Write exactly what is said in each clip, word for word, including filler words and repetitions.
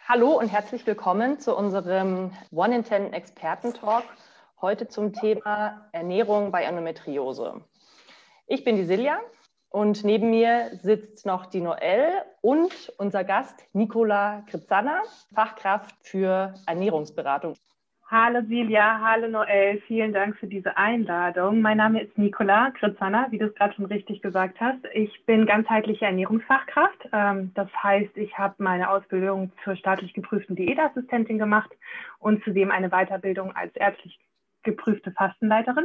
Hallo und herzlich willkommen zu unserem One in Ten Experten-Talk, heute zum Thema Ernährung bei Endometriose. Ich bin die Silja und neben mir sitzt noch die Noelle und unser Gast Nicola Kritzana, Fachkraft für Ernährungsberatung. Hallo Silja, hallo Noelle, vielen Dank für diese Einladung. Mein Name ist Nicola Kritzana, wie du es gerade schon richtig gesagt hast. Ich bin ganzheitliche Ernährungsfachkraft. Das heißt, ich habe meine Ausbildung zur staatlich geprüften Diätassistentin gemacht und zudem eine Weiterbildung als ärztlich geprüfte Fastenleiterin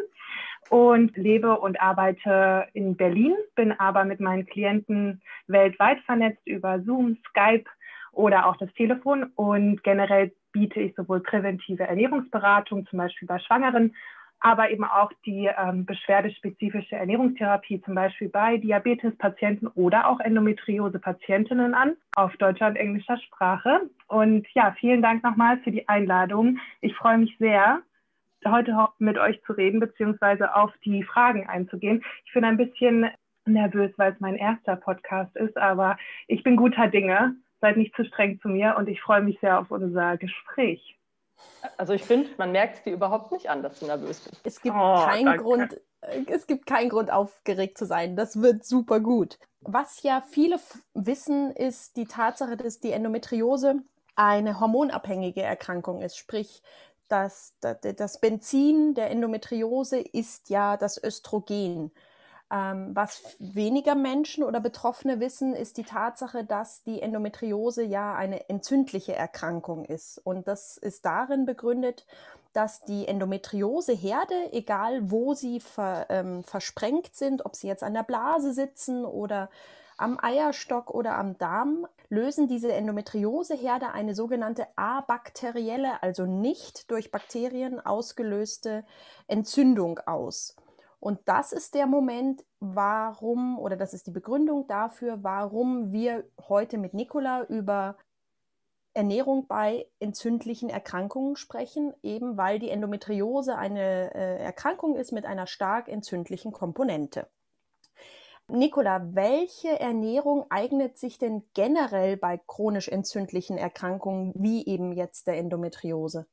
und lebe und arbeite in Berlin, bin aber mit meinen Klienten weltweit vernetzt über Zoom, Skype oder auch das Telefon, und generell biete ich sowohl präventive Ernährungsberatung, zum Beispiel bei Schwangeren, aber eben auch die ähm, beschwerdespezifische Ernährungstherapie, zum Beispiel bei Diabetespatienten oder auch Endometriose-Patientinnen an, auf deutscher und englischer Sprache. Und ja, vielen Dank nochmal für die Einladung. Ich freue mich sehr, heute mit euch zu reden, beziehungsweise auf die Fragen einzugehen. Ich bin ein bisschen nervös, weil es mein erster Podcast ist, aber ich bin guter Dinge. Seid nicht zu streng zu mir und ich freue mich sehr auf unser Gespräch. Also ich finde, man merkt es dir überhaupt nicht an, dass du nervös bist. Es gibt, oh, keinen Grund, es gibt keinen Grund, aufgeregt zu sein. Das wird super gut. Was ja viele wissen, ist die Tatsache, dass die Endometriose eine hormonabhängige Erkrankung ist. Sprich, das, das, das Benzin der Endometriose ist ja das Östrogen. Ähm, was weniger Menschen oder Betroffene wissen, ist die Tatsache, dass die Endometriose ja eine entzündliche Erkrankung ist. Und das ist darin begründet, dass die Endometrioseherde, egal wo sie ver, ähm, versprengt sind, ob sie jetzt an der Blase sitzen oder am Eierstock oder am Darm, lösen diese Endometrioseherde eine sogenannte abakterielle, also nicht durch Bakterien ausgelöste Entzündung aus. Und das ist der Moment, warum, oder das ist die Begründung dafür, warum wir heute mit Nicola über Ernährung bei entzündlichen Erkrankungen sprechen, eben weil die Endometriose eine äh, Erkrankung ist mit einer stark entzündlichen Komponente. Nicola, welche Ernährung eignet sich denn generell bei chronisch entzündlichen Erkrankungen, wie eben jetzt der Endometriose?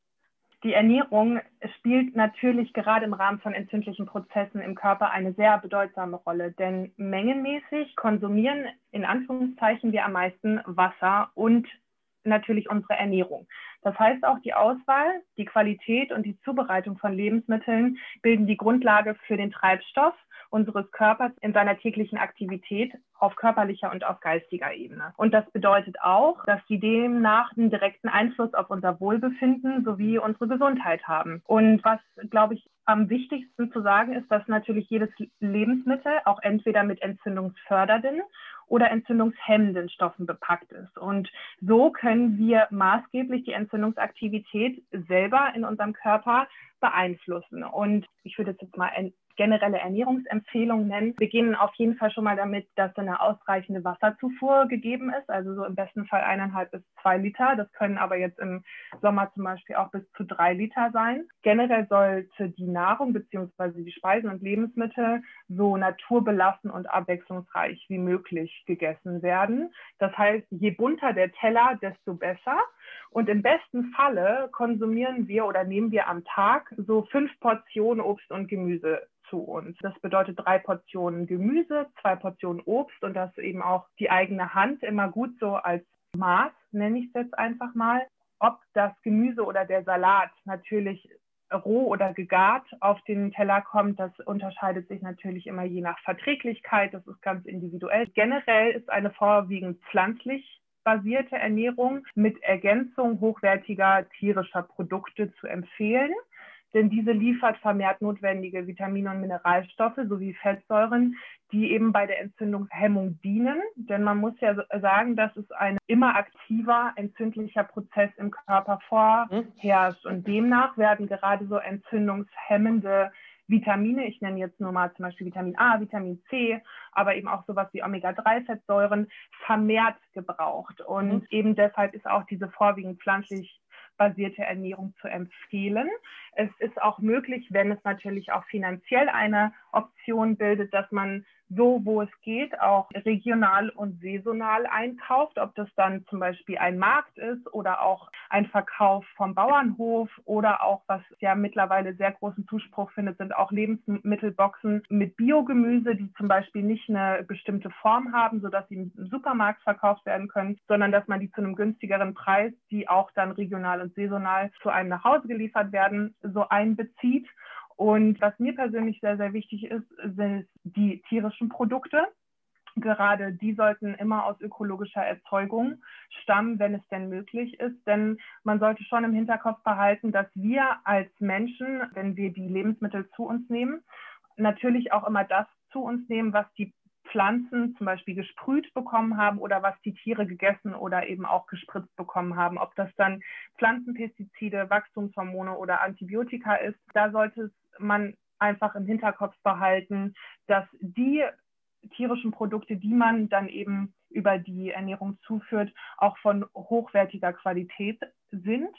Die Ernährung spielt natürlich gerade im Rahmen von entzündlichen Prozessen im Körper eine sehr bedeutsame Rolle, denn mengenmäßig konsumieren in Anführungszeichen wir am meisten Wasser und natürlich unsere Ernährung. Das heißt, auch die Auswahl, die Qualität und die Zubereitung von Lebensmitteln bilden die Grundlage für den Treibstoff unseres Körpers in seiner täglichen Aktivität auf körperlicher und auf geistiger Ebene. Und das bedeutet auch, dass sie demnach einen direkten Einfluss auf unser Wohlbefinden sowie unsere Gesundheit haben. Und was, glaube ich, am wichtigsten zu sagen ist, dass natürlich jedes Lebensmittel auch entweder mit entzündungsfördernden oder entzündungshemmenden Stoffen bepackt ist. Und so können wir maßgeblich die Entzündungsaktivität selber in unserem Körper beeinflussen. Und ich würde jetzt mal ein generelle Ernährungsempfehlung nennen. Wir beginnen auf jeden Fall schon mal damit, dass eine ausreichende Wasserzufuhr gegeben ist, also so im besten Fall eineinhalb bis zwei Liter. Das können aber jetzt im Sommer zum Beispiel auch bis zu drei Liter sein. Generell sollte die Nahrung bzw. die Speisen und Lebensmittel so naturbelassen und abwechslungsreich wie möglich gegessen werden. Das heißt, je bunter der Teller, desto besser. Und im besten Falle konsumieren wir oder nehmen wir am Tag so fünf Portionen Obst und Gemüse zu uns. Das bedeutet drei Portionen Gemüse, zwei Portionen Obst und das eben auch die eigene Hand immer gut so als Maß, nenne ich es jetzt einfach mal. Ob das Gemüse oder der Salat natürlich roh oder gegart auf den Teller kommt, das unterscheidet sich natürlich immer je nach Verträglichkeit. Das ist ganz individuell. Generell ist eine vorwiegend pflanzlich basierte Ernährung mit Ergänzung hochwertiger tierischer Produkte zu empfehlen. Denn diese liefert vermehrt notwendige Vitamine und Mineralstoffe sowie Fettsäuren, die eben bei der Entzündungshemmung dienen. Denn man muss ja sagen, dass es ein immer aktiver entzündlicher Prozess im Körper vorherrscht. Und demnach werden gerade so entzündungshemmende Vitamine, ich nenne jetzt nur mal zum Beispiel Vitamin A, Vitamin C, aber eben auch sowas wie Omega drei Fettsäuren vermehrt gebraucht. Und mhm. eben deshalb ist auch diese vorwiegend pflanzlich basierte Ernährung zu empfehlen. Es ist auch möglich, wenn es natürlich auch finanziell eine Option bildet, dass man so, wo es geht, auch regional und saisonal einkauft, ob das dann zum Beispiel ein Markt ist oder auch ein Verkauf vom Bauernhof oder auch, was ja mittlerweile sehr großen Zuspruch findet, sind auch Lebensmittelboxen mit Biogemüse, die zum Beispiel nicht eine bestimmte Form haben, sodass sie im Supermarkt verkauft werden können, sondern dass man die zu einem günstigeren Preis, die auch dann regional und saisonal zu einem nach Hause geliefert werden, so einbezieht. Und was mir persönlich sehr, sehr wichtig ist, sind die tierischen Produkte. Gerade die sollten immer aus ökologischer Erzeugung stammen, wenn es denn möglich ist. Denn man sollte schon im Hinterkopf behalten, dass wir als Menschen, wenn wir die Lebensmittel zu uns nehmen, natürlich auch immer das zu uns nehmen, was die Pflanzen zum Beispiel gesprüht bekommen haben oder was die Tiere gegessen oder eben auch gespritzt bekommen haben. Ob das dann Pflanzenpestizide, Wachstumshormone oder Antibiotika ist, da sollte man einfach im Hinterkopf behalten, dass die tierischen Produkte, die man dann eben über die Ernährung zuführt, auch von hochwertiger Qualität sind.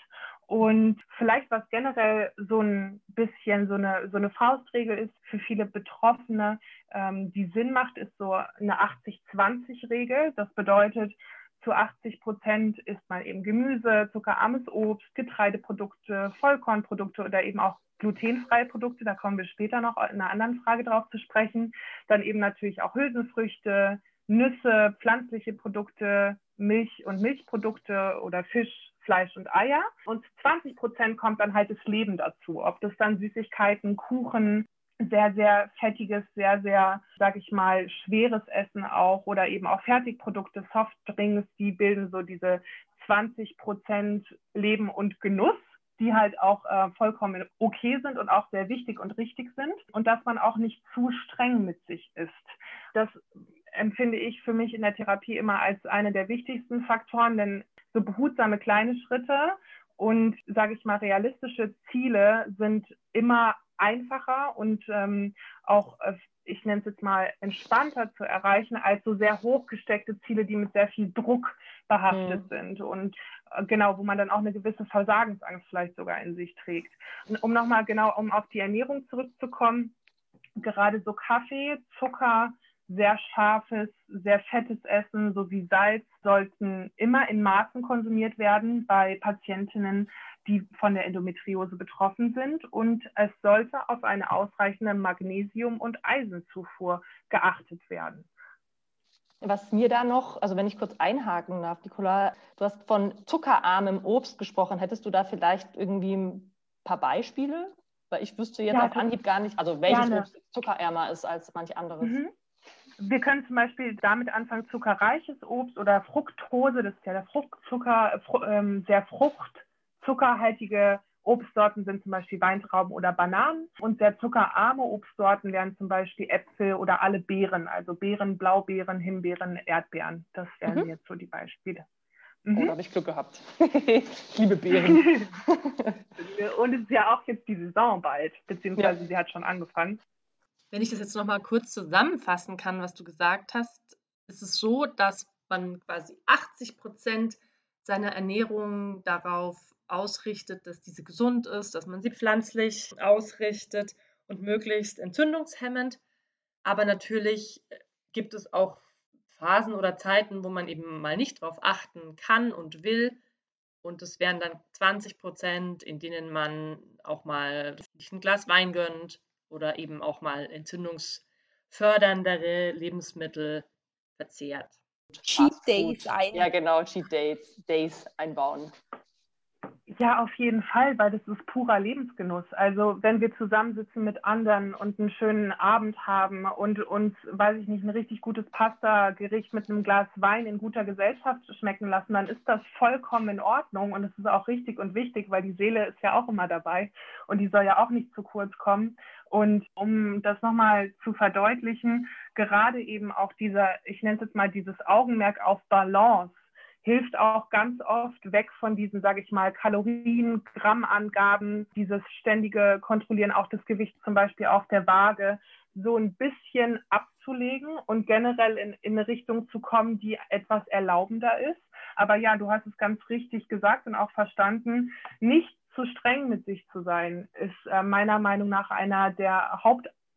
Und vielleicht, was generell so ein bisschen so eine, so eine Faustregel ist für viele Betroffene, ähm, die Sinn macht, ist so eine achtzig zwanzig Regel. Das bedeutet, zu achtzig Prozent isst man eben Gemüse, zuckerarmes Obst, Getreideprodukte, Vollkornprodukte oder eben auch glutenfreie Produkte. Da kommen wir später noch in einer anderen Frage drauf zu sprechen. Dann eben natürlich auch Hülsenfrüchte, Nüsse, pflanzliche Produkte, Milch und Milchprodukte oder Fisch, Fleisch und Eier. Und zu zwanzig Prozent kommt dann halt das Leben dazu. Ob das dann Süßigkeiten, Kuchen, sehr, sehr fettiges, sehr, sehr, sag ich mal, schweres Essen auch oder eben auch Fertigprodukte, Softdrinks, die bilden so diese zwanzig Prozent Leben und Genuss, die halt auch äh, vollkommen okay sind und auch sehr wichtig und richtig sind und dass man auch nicht zu streng mit sich ist. Das empfinde ich für mich in der Therapie immer als eine der wichtigsten Faktoren, denn so behutsame kleine Schritte und, sage ich mal, realistische Ziele sind immer einfacher und ähm, auch, äh, ich nenne es jetzt mal, entspannter zu erreichen, als so sehr hochgesteckte Ziele, die mit sehr viel Druck behaftet mhm. sind und äh, genau, wo man dann auch eine gewisse Versagensangst vielleicht sogar in sich trägt. Und um nochmal genau, um auf die Ernährung zurückzukommen, gerade so Kaffee, Zucker, sehr scharfes, sehr fettes Essen sowie Salz sollten immer in Maßen konsumiert werden bei Patientinnen, die von der Endometriose betroffen sind. Und es sollte auf eine ausreichende Magnesium- und Eisenzufuhr geachtet werden. Was mir da noch, also wenn ich kurz einhaken darf, Nicola, du hast von zuckerarmem Obst gesprochen. Hättest du da vielleicht irgendwie ein paar Beispiele? Weil ich wüsste jetzt ja, auf Anhieb gar nicht, also welches gerne. Obst zuckerärmer ist als manch anderes. Mhm. Wir können zum Beispiel damit anfangen, zuckerreiches Obst oder Fructose, das ist ja der Fruchtzucker, fr- ähm, sehr fruchtzuckerhaltige Obstsorten sind zum Beispiel Weintrauben oder Bananen. Und sehr zuckerarme Obstsorten wären zum Beispiel Äpfel oder alle Beeren, also Beeren, Blaubeeren, Himbeeren, Erdbeeren. Das wären mhm. jetzt so die Beispiele. Mhm. Oh, da habe ich Glück gehabt. Ich liebe Beeren. Und es ist ja auch jetzt die Saison bald, beziehungsweise ja. sie hat schon angefangen. Wenn ich das jetzt nochmal kurz zusammenfassen kann, was du gesagt hast, ist es so, dass man quasi achtzig Prozent seiner Ernährung darauf ausrichtet, dass diese gesund ist, dass man sie pflanzlich ausrichtet und möglichst entzündungshemmend. Aber natürlich gibt es auch Phasen oder Zeiten, wo man eben mal nicht darauf achten kann und will. Und es wären dann zwanzig Prozent, in denen man auch mal ein Glas Wein gönnt oder eben auch mal entzündungsfördernde Lebensmittel verzehrt. Cheat Days ein. Ja, genau, Cheat Days, Days einbauen. Ja, auf jeden Fall, weil das ist purer Lebensgenuss. Also wenn wir zusammensitzen mit anderen und einen schönen Abend haben und uns, weiß ich nicht, ein richtig gutes Pasta-Gericht mit einem Glas Wein in guter Gesellschaft schmecken lassen, dann ist das vollkommen in Ordnung und es ist auch richtig und wichtig, weil die Seele ist ja auch immer dabei und die soll ja auch nicht zu kurz kommen. Und um das nochmal zu verdeutlichen, gerade eben auch dieser, ich nenne es jetzt mal dieses Augenmerk auf Balance, hilft auch ganz oft weg von diesen, sage ich mal, Kalorien, Grammangaben, dieses ständige Kontrollieren, auch das Gewicht zum Beispiel auf der Waage, so ein bisschen abzulegen und generell in, in eine Richtung zu kommen, die etwas erlaubender ist. Aber ja, du hast es ganz richtig gesagt und auch verstanden, nicht zu streng mit sich zu sein, ist äh, meiner Meinung nach einer der Haupt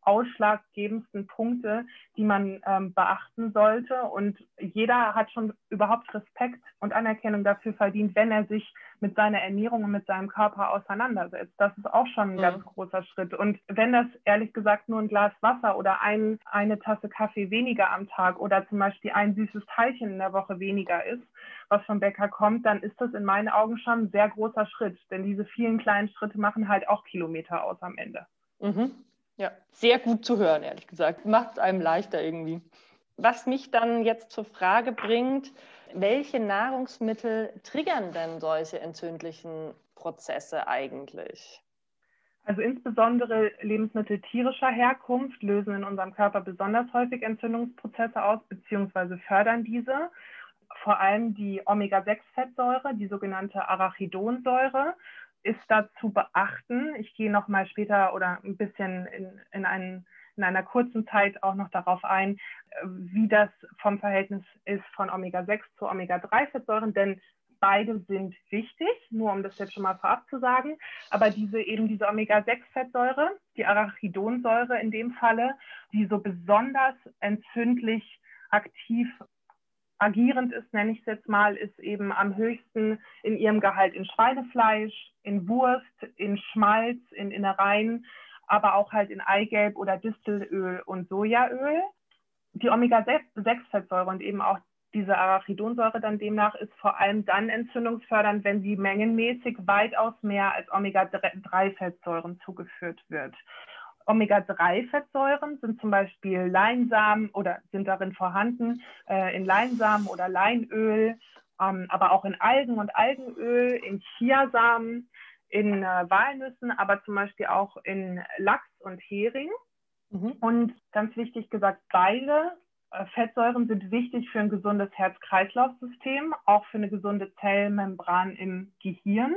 ausschlaggebendsten Punkte, die man ähm, beachten sollte. Und jeder hat schon überhaupt Respekt und Anerkennung dafür verdient, wenn er sich mit seiner Ernährung und mit seinem Körper auseinandersetzt. Das ist auch schon ein mhm. ganz großer Schritt. Und wenn das ehrlich gesagt nur ein Glas Wasser oder ein, eine Tasse Kaffee weniger am Tag oder zum Beispiel ein süßes Teilchen in der Woche weniger ist, was vom Bäcker kommt, dann ist das in meinen Augen schon ein sehr großer Schritt. Denn diese vielen kleinen Schritte machen halt auch Kilometer aus am Ende. Mhm. Ja, sehr gut zu hören, ehrlich gesagt. Macht es einem leichter irgendwie. Was mich dann jetzt zur Frage bringt, welche Nahrungsmittel triggern denn solche entzündlichen Prozesse eigentlich? Also insbesondere Lebensmittel tierischer Herkunft lösen in unserem Körper besonders häufig Entzündungsprozesse aus, beziehungsweise fördern diese. Vor allem die Omega sechs Fettsäure, die sogenannte Arachidonsäure, ist da zu beachten. Ich gehe noch mal später oder ein bisschen in, in, einen, in einer kurzen Zeit auch noch darauf ein, wie das vom Verhältnis ist von Omega sechs zu Omega drei Fettsäuren, denn beide sind wichtig, nur um das jetzt schon mal vorab zu sagen. Aber diese eben diese Omega sechs Fettsäure, die Arachidonsäure in dem Falle, die so besonders entzündlich aktiv agierend ist, nenne ich es jetzt mal, ist eben am höchsten in ihrem Gehalt in Schweinefleisch, in Wurst, in Schmalz, in Innereien, aber auch halt in Eigelb oder Distelöl und Sojaöl. Die Omega sechs Fettsäure und eben auch diese Arachidonsäure dann demnach ist vor allem dann entzündungsfördernd, wenn sie mengenmäßig weitaus mehr als Omega drei Fettsäuren zugeführt wird. Omega drei Fettsäuren sind zum Beispiel Leinsamen oder sind darin vorhanden äh, in Leinsamen oder Leinöl, ähm, aber auch in Algen und Algenöl, in Chiasamen, in äh, Walnüssen, aber zum Beispiel auch in Lachs und Hering. Mhm. Und ganz wichtig gesagt, beide äh, Fettsäuren sind wichtig für ein gesundes Herz-Kreislauf-System, auch für eine gesunde Zellmembran im Gehirn.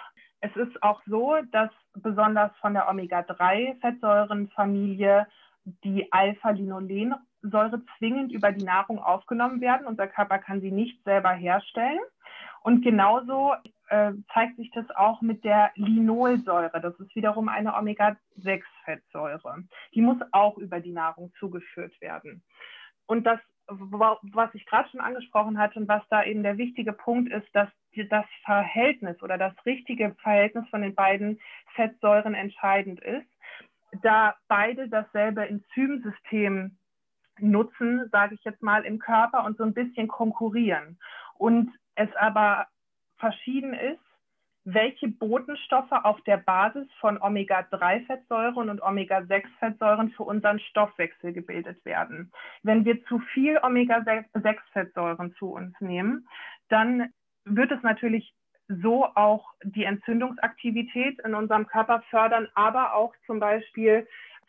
Es ist auch so, dass besonders von der Omega drei Fettsäurenfamilie die Alpha-Linolensäure zwingend über die Nahrung aufgenommen werden. Unser Körper kann sie nicht selber herstellen. Und genauso äh, zeigt sich das auch mit der Linolsäure. Das ist wiederum eine Omega sechs Fettsäure. Die muss auch über die Nahrung zugeführt werden. Und das, was ich gerade schon angesprochen hatte und was da eben der wichtige Punkt ist, dass das Verhältnis oder das richtige Verhältnis von den beiden Fettsäuren entscheidend ist, da beide dasselbe Enzymsystem nutzen, sage ich jetzt mal, im Körper und so ein bisschen konkurrieren. Und es aber verschieden ist, welche Botenstoffe auf der Basis von Omega drei Fettsäuren und Omega sechs Fettsäuren für unseren Stoffwechsel gebildet werden. Wenn wir zu viel Omega sechs Fettsäuren zu uns nehmen, dann wird es natürlich so auch die Entzündungsaktivität in unserem Körper fördern, aber auch zum Beispiel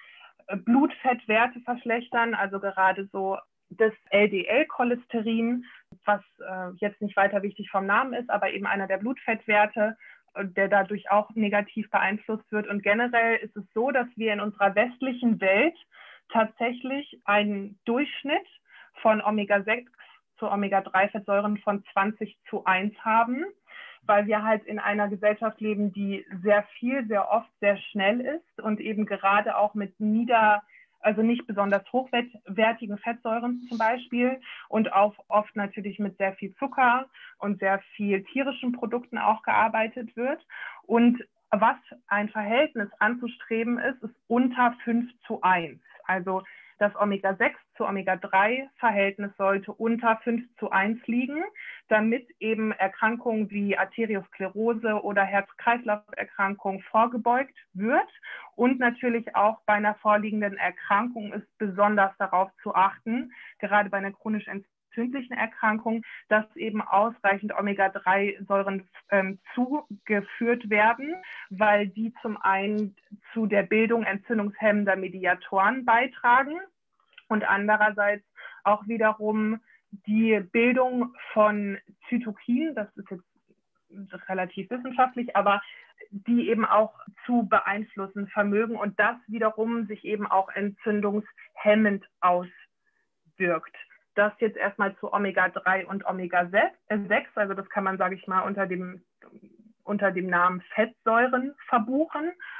Blutfettwerte verschlechtern, also gerade so das L D L-Cholesterin, was äh, jetzt nicht weiter wichtig vom Namen ist, aber eben einer der Blutfettwerte, der dadurch auch negativ beeinflusst wird. Und generell ist es so, dass wir in unserer westlichen Welt tatsächlich einen Durchschnitt von Omega sechs zu Omega drei Fettsäuren von zwanzig zu eins haben, weil wir halt in einer Gesellschaft leben, die sehr viel, sehr oft, sehr schnell ist und eben gerade auch mit nieder, also nicht besonders hochwertigen Fettsäuren zum Beispiel und auch oft natürlich mit sehr viel Zucker und sehr viel tierischen Produkten auch gearbeitet wird. Und was ein Verhältnis anzustreben ist, ist unter fünf zu eins. Also das Omega sechs zu Omega drei Verhältnis sollte unter fünf zu eins liegen, damit eben Erkrankungen wie Arteriosklerose oder Herz-Kreislauf-Erkrankungen vorgebeugt wird. Und natürlich auch bei einer vorliegenden Erkrankung ist besonders darauf zu achten, gerade bei einer chronisch entzündlichen Erkrankung, dass eben ausreichend Omega drei Säuren ähm, zugeführt werden, weil die zum einen zu der Bildung entzündungshemmender Mediatoren beitragen und andererseits auch wiederum die Bildung von Zytokinen, das ist jetzt relativ wissenschaftlich, aber die eben auch zu beeinflussen vermögen und das wiederum sich eben auch entzündungshemmend auswirkt. Das jetzt erstmal zu Omega drei und Omega sechs, also das kann man, sage ich mal, unter dem, unter dem Namen Fettsäuren verbuchen.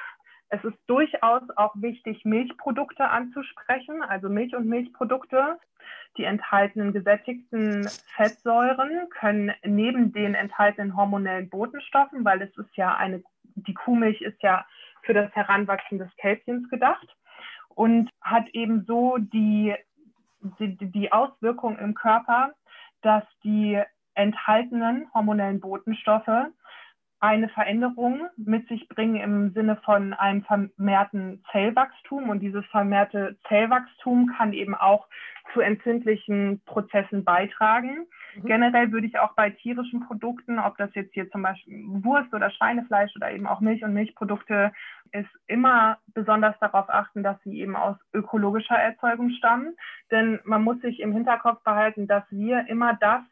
Es ist durchaus auch wichtig, Milchprodukte anzusprechen, also Milch und Milchprodukte. Die enthaltenen gesättigten Fettsäuren können neben den enthaltenen hormonellen Botenstoffen, weil es ist ja eine, die Kuhmilch ist ja für das Heranwachsen des Kälbchens gedacht und hat eben so die, die, die Auswirkung im Körper, dass die enthaltenen hormonellen Botenstoffe eine Veränderung mit sich bringen im Sinne von einem vermehrten Zellwachstum. Und dieses vermehrte Zellwachstum kann eben auch zu entzündlichen Prozessen beitragen. Mhm. Generell würde ich auch bei tierischen Produkten, ob das jetzt hier zum Beispiel Wurst oder Schweinefleisch oder eben auch Milch und Milchprodukte ist, immer besonders darauf achten, dass sie eben aus ökologischer Erzeugung stammen. Denn man muss sich im Hinterkopf behalten, dass wir immer das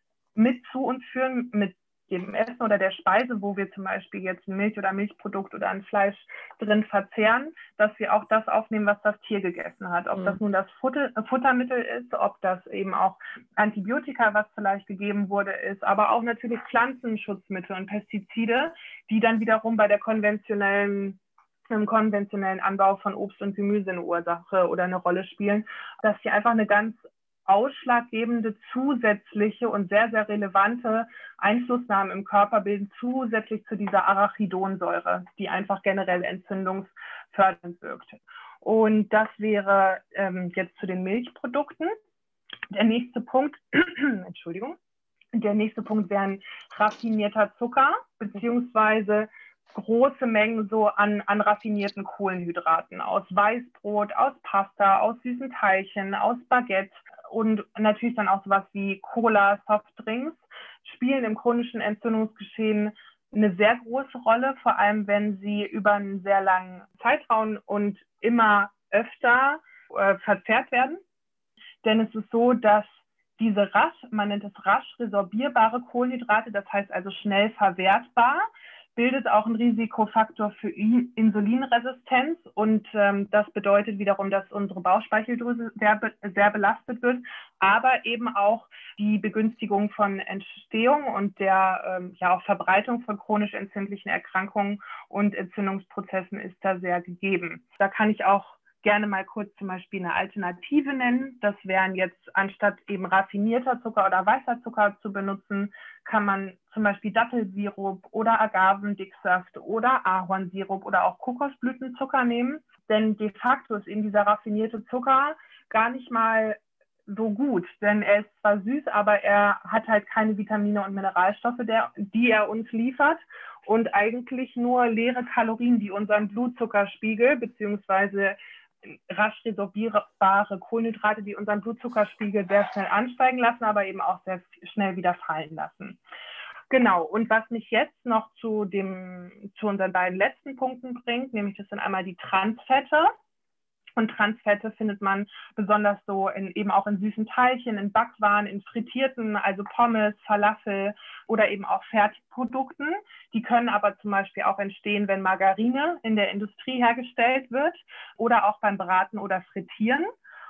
mit zu uns führen, mit dem Essen oder der Speise, wo wir zum Beispiel jetzt ein Milch- oder Milchprodukt oder ein Fleisch drin verzehren, dass wir auch das aufnehmen, was das Tier gegessen hat. Ob mhm. das nun das Futter, Futtermittel ist, ob das eben auch Antibiotika, was vielleicht gegeben wurde, ist, aber auch natürlich Pflanzenschutzmittel und Pestizide, die dann wiederum bei der konventionellen im konventionellen Anbau von Obst und Gemüse eine Ursache oder eine Rolle spielen, dass die einfach eine ganz ausschlaggebende zusätzliche und sehr, sehr relevante Einflussnahmen im Körper bilden, zusätzlich zu dieser Arachidonsäure, die einfach generell entzündungsfördernd wirkt. Und das wäre ähm, jetzt zu den Milchprodukten. Der nächste Punkt, Entschuldigung, der nächste Punkt wären raffinierter Zucker, beziehungsweise große Mengen so an, an raffinierten Kohlenhydraten aus Weißbrot, aus Pasta, aus süßen Teilchen, aus Baguette und natürlich dann auch sowas wie Cola, Softdrinks spielen im chronischen Entzündungsgeschehen eine sehr große Rolle, vor allem wenn sie über einen sehr langen Zeitraum und immer öfter äh, verzehrt werden. Denn es ist so, dass diese rasch, man nennt es rasch resorbierbare Kohlenhydrate, das heißt also schnell verwertbar, bildet auch einen Risikofaktor für Insulinresistenz und ähm, das bedeutet wiederum, dass unsere Bauchspeicheldrüse sehr, be sehr belastet wird, aber eben auch die Begünstigung von Entstehung und der ähm, ja auch Verbreitung von chronisch entzündlichen Erkrankungen und Entzündungsprozessen ist da sehr gegeben. Da kann ich auch gerne mal kurz zum Beispiel eine Alternative nennen. Das wären jetzt, anstatt eben raffinierter Zucker oder weißer Zucker zu benutzen, kann man zum Beispiel Dattelsirup oder Agavendicksaft oder Ahornsirup oder auch Kokosblütenzucker nehmen. Denn de facto ist eben dieser raffinierte Zucker gar nicht mal so gut, denn er ist zwar süß, aber er hat halt keine Vitamine und Mineralstoffe, der, die er uns liefert und eigentlich nur leere Kalorien, die unseren Blutzuckerspiegel beziehungsweise rasch resorbierbare Kohlenhydrate, die unseren Blutzuckerspiegel sehr schnell ansteigen lassen, aber eben auch sehr schnell wieder fallen lassen. Genau, und was mich jetzt noch zu, dem, zu unseren beiden letzten Punkten bringt, nämlich das sind einmal die Transfette. Und Transfette findet man besonders so in, eben auch in süßen Teilchen, in Backwaren, in frittierten, also Pommes, Falafel oder eben auch Fertigprodukten. Die können aber zum Beispiel auch entstehen, wenn Margarine in der Industrie hergestellt wird oder auch beim Braten oder Frittieren.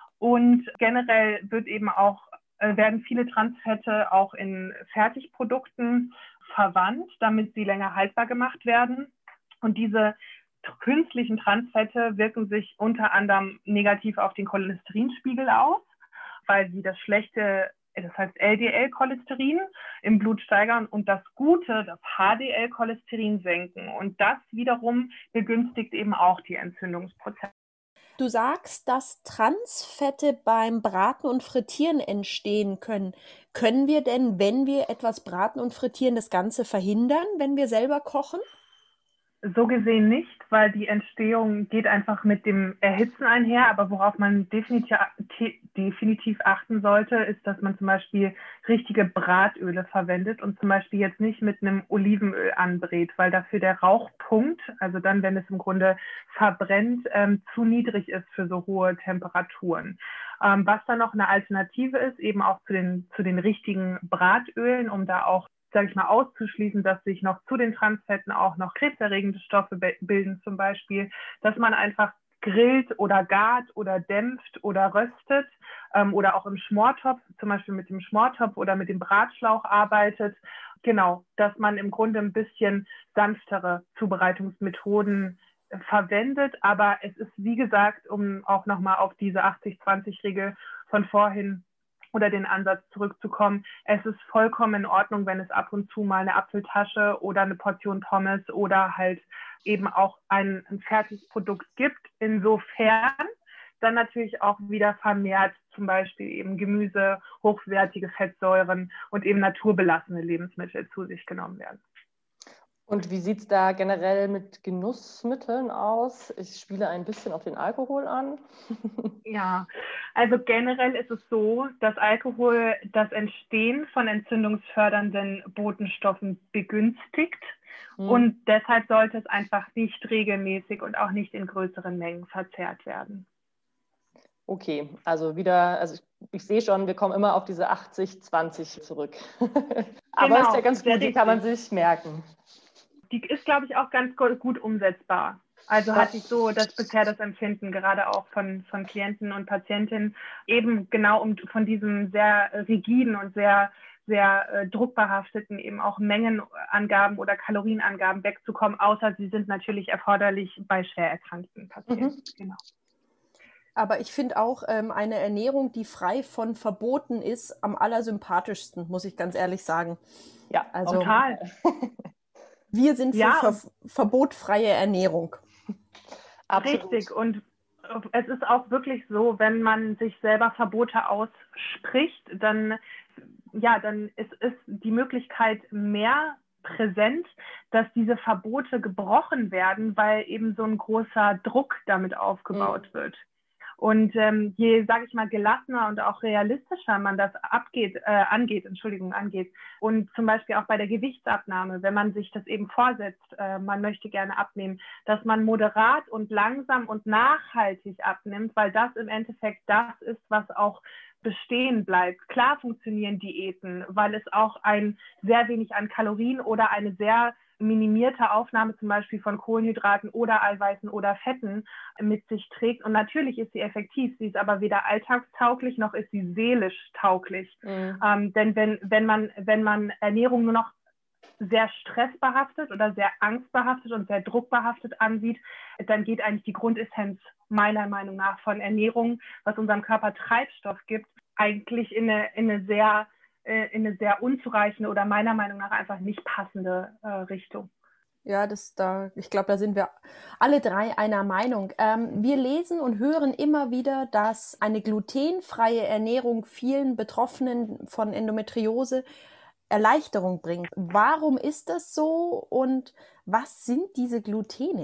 Und generell wird eben auch, äh, werden viele Transfette auch in Fertigprodukten verwandt, damit sie länger haltbar gemacht werden. Und diese künstlichen Transfette wirken sich unter anderem negativ auf den Cholesterinspiegel aus, weil sie das schlechte, das heißt L D L-Cholesterin im Blut steigern und das gute, das H D L-Cholesterin senken. Und das wiederum begünstigt eben auch die Entzündungsprozesse. Du sagst, dass Transfette beim Braten und Frittieren entstehen können. Können wir denn, wenn wir etwas braten und frittieren, das Ganze verhindern, wenn wir selber kochen? So gesehen nicht, weil die Entstehung geht einfach mit dem Erhitzen einher. Aber worauf man definitiv, definitiv achten sollte, ist, dass man zum Beispiel richtige Bratöle verwendet und zum Beispiel jetzt nicht mit einem Olivenöl anbrät, weil dafür der Rauchpunkt, also dann, wenn es im Grunde verbrennt, ähm, zu niedrig ist für so hohe Temperaturen. Ähm, was dann noch eine Alternative ist, eben auch zu den, zu den richtigen Bratölen, um da auch sage ich mal, auszuschließen, dass sich noch zu den Transfetten auch noch krebserregende Stoffe bilden, zum Beispiel, dass man einfach grillt oder gart oder dämpft oder röstet ähm, oder auch im Schmortopf, zum Beispiel mit dem Schmortopf oder mit dem Bratschlauch arbeitet. Genau, dass man im Grunde ein bisschen sanftere Zubereitungsmethoden verwendet, aber es ist, wie gesagt, um auch nochmal auf diese achtzig zwanzig Regel von vorhin oder den Ansatz zurückzukommen, es ist vollkommen in Ordnung, wenn es ab und zu mal eine Apfeltasche oder eine Portion Pommes oder halt eben auch ein, ein Fertigprodukt gibt. Insofern dann natürlich auch wieder vermehrt zum Beispiel eben Gemüse, hochwertige Fettsäuren und eben naturbelassene Lebensmittel zu sich genommen werden. Und wie sieht es da generell mit Genussmitteln aus? Ich spiele ein bisschen auf den Alkohol an. Ja, also generell ist es so, dass Alkohol das Entstehen von entzündungsfördernden Botenstoffen begünstigt. Hm. Und deshalb sollte es einfach nicht regelmäßig und auch nicht in größeren Mengen verzehrt werden. Okay, also wieder, also ich, ich sehe schon, wir kommen immer auf diese achtzig zwanzig zurück. Aber Genau, ist ja ganz gut, die richtig. kann man sich merken. Die ist, glaube ich, auch ganz gut umsetzbar. Also hatte ich so das bisher das Empfinden, gerade auch von, von Klienten und Patientinnen, eben genau um von diesem sehr rigiden und sehr, sehr äh, druckbehafteten eben auch Mengenangaben oder Kalorienangaben wegzukommen, außer sie sind natürlich erforderlich bei schwer erkrankten Patienten. Mhm. Genau. Aber ich finde auch ähm, eine Ernährung, die frei von Verboten ist, am allersympathischsten, muss ich ganz ehrlich sagen. Ja, also total. Wir sind für ja, ver verbotfreie Ernährung. Absolut. Richtig. Und es ist auch wirklich so, wenn man sich selber Verbote ausspricht, dann, ja, dann ist, ist die Möglichkeit mehr präsent, dass diese Verbote gebrochen werden, weil eben so ein großer Druck damit aufgebaut mhm. wird. Und ähm, je, sage ich mal, gelassener und auch realistischer man das abgeht, äh, angeht, Entschuldigung, angeht. Und zum Beispiel auch bei der Gewichtsabnahme, wenn man sich das eben vorsetzt, äh, man möchte gerne abnehmen, dass man moderat und langsam und nachhaltig abnimmt, weil das im Endeffekt das ist, was auch bestehen bleibt. Klar funktionieren Diäten, weil es auch ein sehr wenig an Kalorien oder eine sehr minimierte Aufnahme zum Beispiel von Kohlenhydraten oder Eiweißen oder Fetten mit sich trägt. Und natürlich ist sie effektiv, sie ist aber weder alltagstauglich noch ist sie seelisch tauglich. Mhm. Ähm, denn wenn, wenn, man, wenn man Ernährung nur noch sehr stressbehaftet oder sehr angstbehaftet und sehr druckbehaftet ansieht, dann geht eigentlich die Grundessenz meiner Meinung nach von Ernährung, was unserem Körper Treibstoff gibt, eigentlich in eine, in eine sehr in eine sehr unzureichende oder meiner Meinung nach einfach nicht passende äh, Richtung. Ja, das da, ich glaube, da sind wir alle drei einer Meinung. Ähm, wir lesen und hören immer wieder, dass eine glutenfreie Ernährung vielen Betroffenen von Endometriose Erleichterung bringt. Warum ist das so und was sind diese Glutene?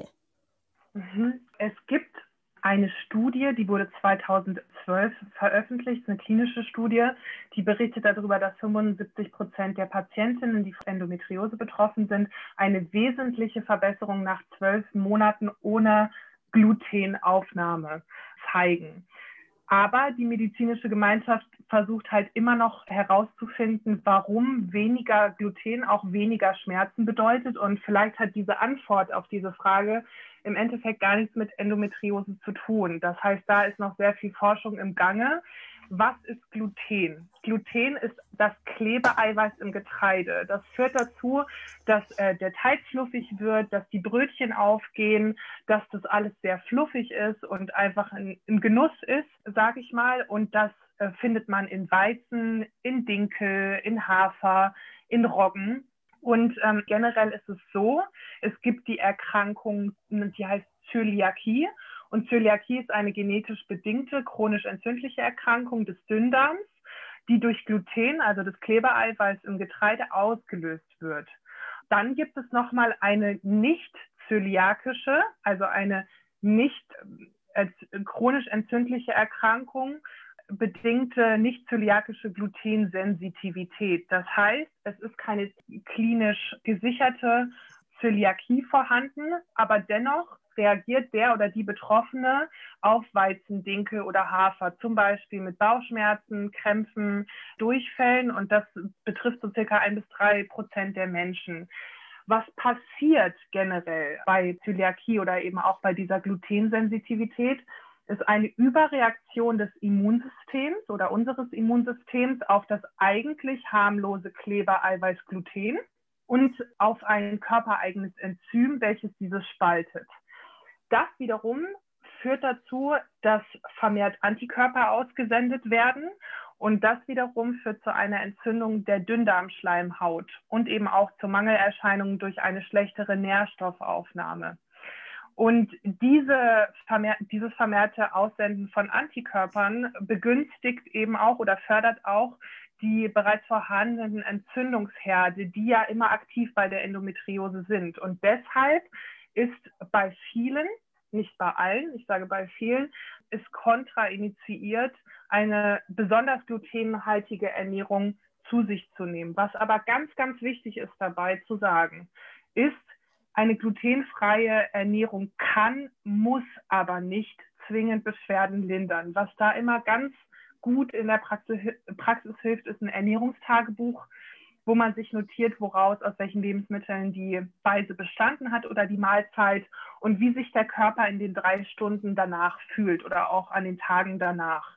Mhm. Es gibt eine Studie, die wurde zweitausendzwölf veröffentlicht, eine klinische Studie, die berichtet darüber, dass fünfundsiebzig Prozent der Patientinnen, die von Endometriose betroffen sind, eine wesentliche Verbesserung nach zwölf Monaten ohne Glutenaufnahme zeigen. Aber die medizinische Gemeinschaft versucht halt immer noch herauszufinden, warum weniger Gluten auch weniger Schmerzen bedeutet. Und vielleicht hat diese Antwort auf diese Frage im Endeffekt gar nichts mit Endometriose zu tun. Das heißt, da ist noch sehr viel Forschung im Gange. Was ist Gluten? Gluten ist das Klebeeiweiß im Getreide. Das führt dazu, dass äh, der Teig fluffig wird, dass die Brötchen aufgehen, dass das alles sehr fluffig ist und einfach ein, ein Genuss ist, sage ich mal. Und das äh, findet man in Weizen, in Dinkel, in Hafer, in Roggen. Und ähm, generell ist es so, es gibt die Erkrankung, die heißt Zöliakie. Und Zöliakie ist eine genetisch bedingte, chronisch entzündliche Erkrankung des Dünndarms, die durch Gluten, also das Klebeeiweiß im Getreide, ausgelöst wird. Dann gibt es nochmal eine nicht zöliakische, also eine nicht äh, chronisch entzündliche Erkrankung, bedingte nicht zöliakische Glutensensitivität. Das heißt, es ist keine klinisch gesicherte Zöliakie vorhanden, aber dennoch reagiert der oder die Betroffene auf Weizen, Dinkel oder Hafer, zum Beispiel mit Bauchschmerzen, Krämpfen, Durchfällen, und das betrifft so circa ein bis drei Prozent der Menschen. Was passiert generell bei Zöliakie oder eben auch bei dieser Glutensensitivität, ist eine Überreaktion des Immunsystems oder unseres Immunsystems auf das eigentlich harmlose Klebereiweiß Gluten und auf ein körpereigenes Enzym, welches dieses spaltet. Das wiederum führt dazu, dass vermehrt Antikörper ausgesendet werden. Und das wiederum führt zu einer Entzündung der Dünndarmschleimhaut und eben auch zu Mangelerscheinungen durch eine schlechtere Nährstoffaufnahme. Und diese vermehr- dieses vermehrte Aussenden von Antikörpern begünstigt eben auch oder fördert auch die bereits vorhandenen Entzündungsherde, die ja immer aktiv bei der Endometriose sind. Und deshalb ist bei vielen, nicht bei allen, ich sage bei vielen, ist kontraindiziert, eine besonders glutenhaltige Ernährung zu sich zu nehmen. Was aber ganz, ganz wichtig ist dabei zu sagen, ist, eine glutenfreie Ernährung kann, muss aber nicht zwingend Beschwerden lindern. Was da immer ganz gut in der Praxis, Praxis hilft, ist ein Ernährungstagebuch, wo man sich notiert, woraus, aus welchen Lebensmitteln die Speise bestanden hat oder die Mahlzeit und wie sich der Körper in den drei Stunden danach fühlt oder auch an den Tagen danach.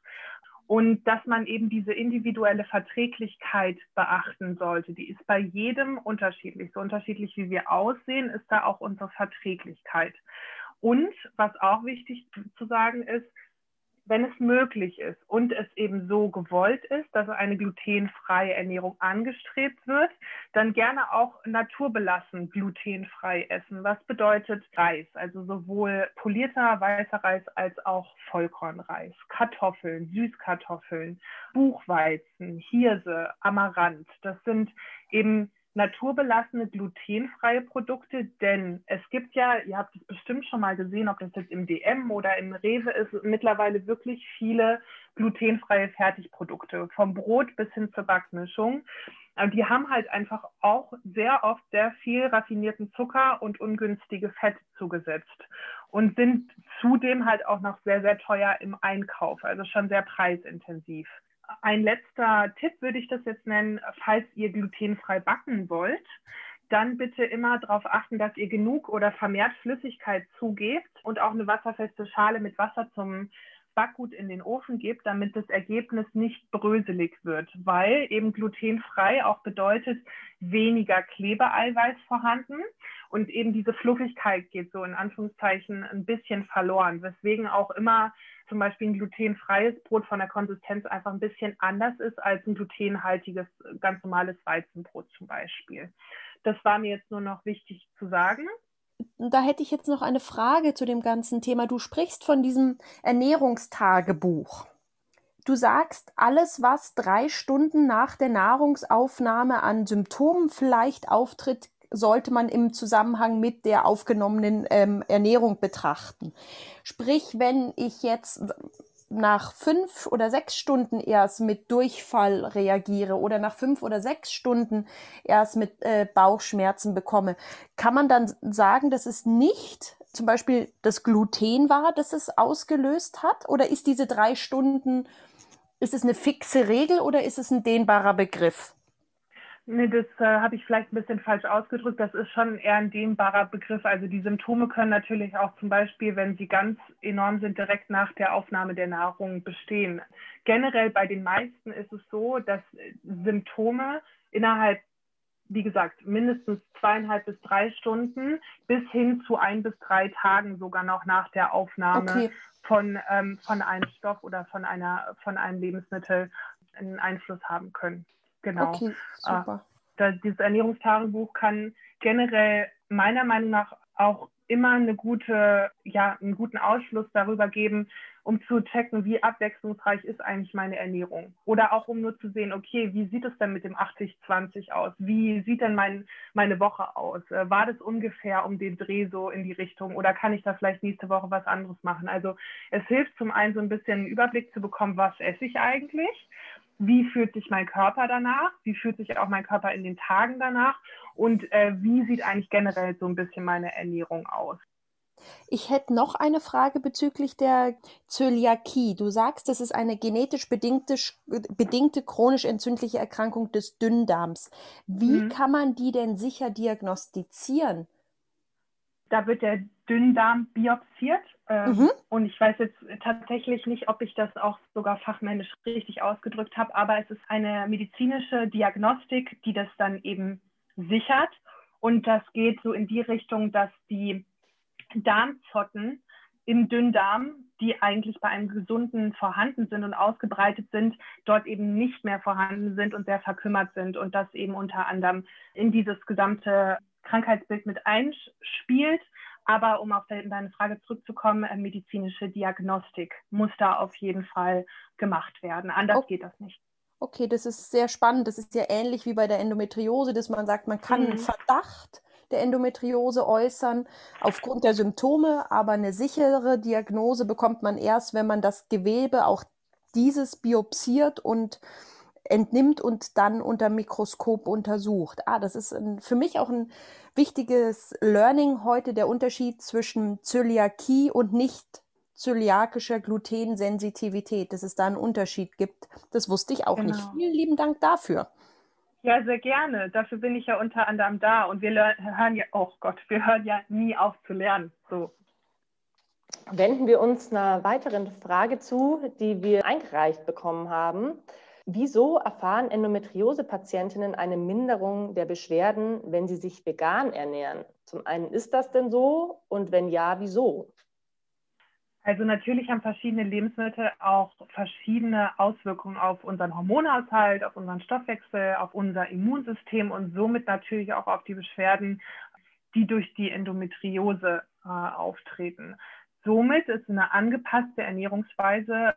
Und dass man eben diese individuelle Verträglichkeit beachten sollte. Die ist bei jedem unterschiedlich. So unterschiedlich wie wir aussehen, ist da auch unsere Verträglichkeit. Und was auch wichtig zu sagen ist, wenn es möglich ist und es eben so gewollt ist, dass eine glutenfreie Ernährung angestrebt wird, dann gerne auch naturbelassen glutenfrei essen. Was bedeutet Reis? Also sowohl polierter weißer Reis als auch Vollkornreis, Kartoffeln, Süßkartoffeln, Buchweizen, Hirse, Amaranth. Das sind eben naturbelassene, glutenfreie Produkte, denn es gibt ja, ihr habt es bestimmt schon mal gesehen, ob das jetzt im D M oder im Rewe ist, mittlerweile wirklich viele glutenfreie Fertigprodukte, vom Brot bis hin zur Backmischung. Die haben halt einfach auch sehr oft sehr viel raffinierten Zucker und ungünstige Fette zugesetzt und sind zudem halt auch noch sehr, sehr teuer im Einkauf, also schon sehr preisintensiv. Ein letzter Tipp würde ich das jetzt nennen, falls ihr glutenfrei backen wollt, dann bitte immer darauf achten, dass ihr genug oder vermehrt Flüssigkeit zugebt und auch eine wasserfeste Schale mit Wasser zum Backgut in den Ofen gebt, damit das Ergebnis nicht bröselig wird, weil eben glutenfrei auch bedeutet, weniger Klebeeiweiß vorhanden und eben diese Fluffigkeit geht so in Anführungszeichen ein bisschen verloren, weswegen auch immer zum Beispiel ein glutenfreies Brot von der Konsistenz einfach ein bisschen anders ist als ein glutenhaltiges, ganz normales Weizenbrot zum Beispiel. Das war mir jetzt nur noch wichtig zu sagen. Da hätte ich jetzt noch eine Frage zu dem ganzen Thema. Du sprichst von diesem Ernährungstagebuch. Du sagst, alles, was drei Stunden nach der Nahrungsaufnahme an Symptomen vielleicht auftritt, sollte man im Zusammenhang mit der aufgenommenen ähm, Ernährung betrachten. Sprich, wenn ich jetzt nach fünf oder sechs Stunden erst mit Durchfall reagiere oder nach fünf oder sechs Stunden erst mit äh, Bauchschmerzen bekomme, kann man dann sagen, dass es nicht zum Beispiel das Gluten war, das es ausgelöst hat? Oder ist diese drei Stunden, ist es eine fixe Regel oder ist es ein dehnbarer Begriff? Nee, das äh, habe ich vielleicht ein bisschen falsch ausgedrückt. Das ist schon eher ein dehnbarer Begriff. Also die Symptome können natürlich auch zum Beispiel, wenn sie ganz enorm sind, direkt nach der Aufnahme der Nahrung bestehen. Generell bei den meisten ist es so, dass Symptome innerhalb, wie gesagt, mindestens zweieinhalb bis drei Stunden bis hin zu ein bis drei Tagen sogar noch nach der Aufnahme Okay. von, ähm, von einem Stoff oder von einer, von einem Lebensmittel einen Einfluss haben können. Genau. Okay, super. Äh, dieses Ernährungstagebuch kann generell meiner Meinung nach auch immer eine gute, ja, einen guten Ausschluss darüber geben, um zu checken, wie abwechslungsreich ist eigentlich meine Ernährung. Oder auch um nur zu sehen, okay, wie sieht es denn mit dem achtzig zwanzig aus? Wie sieht denn mein, meine Woche aus? War das ungefähr um den Dreh so in die Richtung? Oder kann ich da vielleicht nächste Woche was anderes machen? Also es hilft zum einen so ein bisschen einen Überblick zu bekommen, was esse ich eigentlich? Wie fühlt sich mein Körper danach? Wie fühlt sich auch mein Körper in den Tagen danach? Und äh, wie sieht eigentlich generell so ein bisschen meine Ernährung aus? Ich hätte noch eine Frage bezüglich der Zöliakie. Du sagst, das ist eine genetisch bedingte, bedingte chronisch entzündliche Erkrankung des Dünndarms. Wie mhm. kann man die denn sicher diagnostizieren? Da wird der Dünndarm biopsiert. Ähm, mhm. Und ich weiß jetzt tatsächlich nicht, ob ich das auch sogar fachmännisch richtig ausgedrückt habe, aber es ist eine medizinische Diagnostik, die das dann eben sichert. Und das geht so in die Richtung, dass die Darmzotten im Dünndarm, die eigentlich bei einem Gesunden vorhanden sind und ausgebreitet sind, dort eben nicht mehr vorhanden sind und sehr verkümmert sind und das eben unter anderem in dieses gesamte Krankheitsbild mit einspielt. Aber um auf deine Frage zurückzukommen, äh, medizinische Diagnostik muss da auf jeden Fall gemacht werden. Anders Oh. geht das nicht. Okay, das ist sehr spannend. Das ist ja ähnlich wie bei der Endometriose, dass man sagt, man kann Mhm. einen Verdacht der Endometriose äußern aufgrund der Symptome, aber eine sichere Diagnose bekommt man erst, wenn man das Gewebe, auch dieses biopsiert und entnimmt und dann unter Mikroskop untersucht. Ah, das ist ein, für mich auch ein wichtiges Learning heute, der Unterschied zwischen Zöliakie und nicht zöliakischer Glutensensitivität, dass es da einen Unterschied gibt. Das wusste ich auch Genau. nicht. Vielen lieben Dank dafür. Ja, sehr gerne. Dafür bin ich ja unter anderem da. Und wir hören ja, oh Gott, wir hören ja nie auf zu lernen. So. Wenden wir uns einer weiteren Frage zu, die wir eingereicht bekommen haben. Wieso erfahren Endometriose-Patientinnen eine Minderung der Beschwerden, wenn sie sich vegan ernähren? Zum einen, ist das denn so? Und wenn ja, wieso? Also natürlich haben verschiedene Lebensmittel auch verschiedene Auswirkungen auf unseren Hormonhaushalt, auf unseren Stoffwechsel, auf unser Immunsystem und somit natürlich auch auf die Beschwerden, die durch die Endometriose äh, auftreten. Somit ist eine angepasste Ernährungsweise